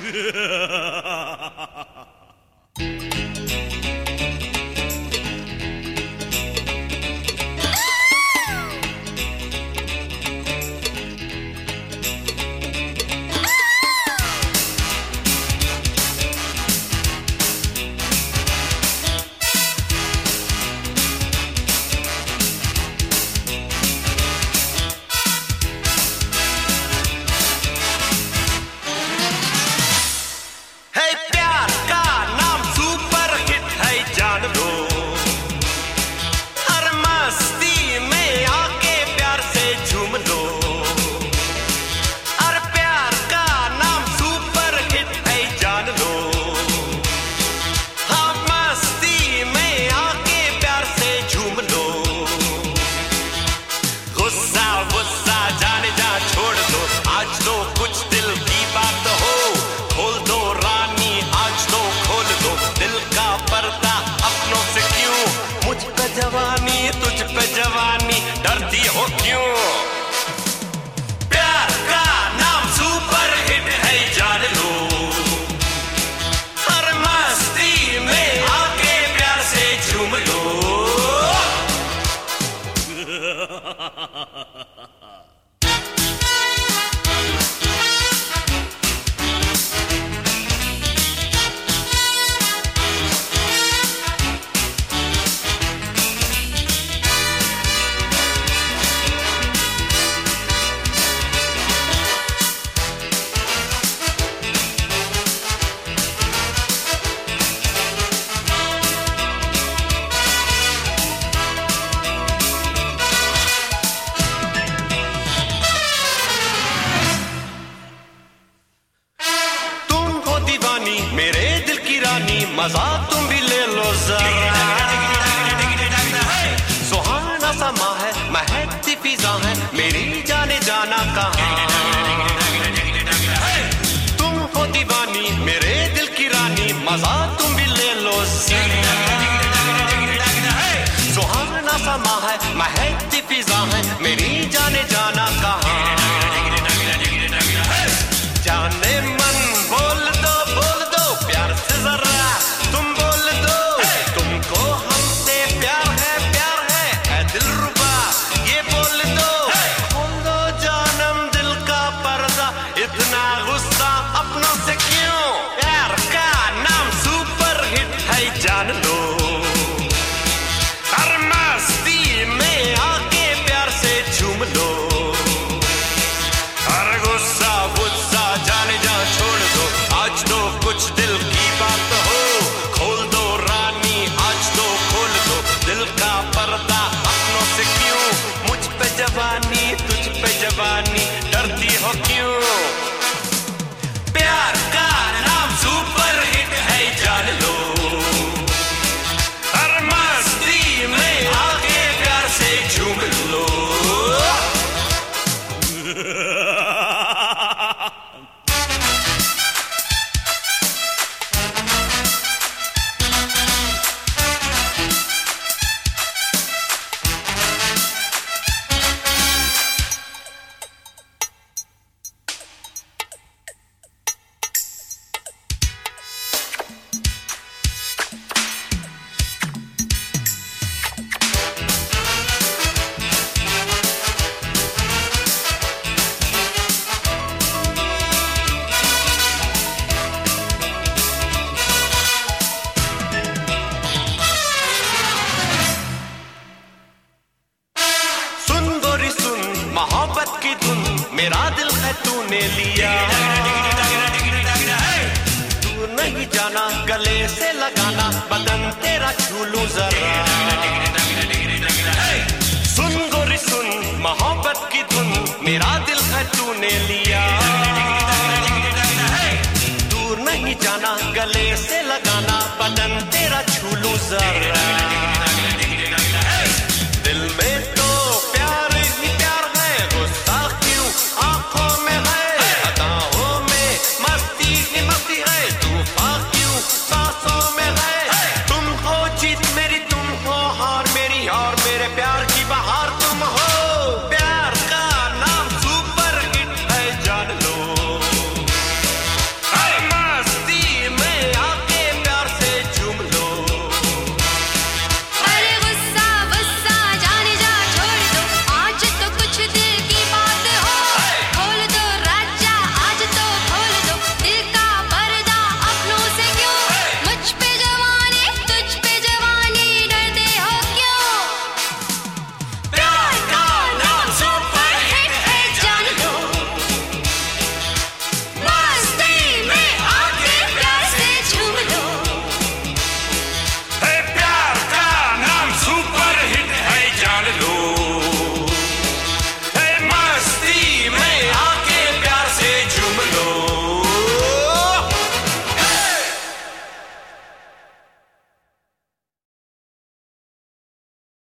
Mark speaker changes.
Speaker 1: जवानी तुझ पे जवानी डरती हो क्यों? प्यार का नाम सुपर हिट है जान लो, हर मस्ती में आके प्यार से झूम लो। मेरे दिल की रानी मजा तुम भी ले लो जरा, सुहाना समा है महकती फिजा है मेरी जाने जाना कहाँ। तुम हो दीवानी मेरे दिल की रानी मजा तुम भी ले लो जरा, सुहाना समा है महकती फिजा है मेरी जाने जाना कहाँ। जाने मन बोल दो प्यार से जरा तुम बोल दो, तुमको हमसे प्यार है दिलरुबा ये बोल दो। खोल दो जानम दिल का पर्दा, इतना गुस्सा अपनों से क्यों? प्यार का नाम सुपर हिट है जान लो, हर मस्ती में आके प्यार से झूम लो। हर गुस्सा गुस्सा जाने जा छोड़ दो, आज तो कुछ दिल की बात हो। खोल दो रानी आज तो खोल दो दिल का पर्दा, अपनों से क्यों? मुझ पे जवानी तुझ पे जवानी डरती हो क्यों? प्यार का नाम सुपर हिट है जान लो, हर मस्ती में आके प्यार से झूम लो। मोहब्बत की धुन मेरा दिल है तूने लिया, दूर नहीं जाना गले से लगाना बदन तेरा छू लूं जरा। सुन गोरी सुन मोहब्बत की धुन मेरा दिल है तूने लिया, दूर नहीं जाना गले से लगाना बदन तेरा छू लूं जरा।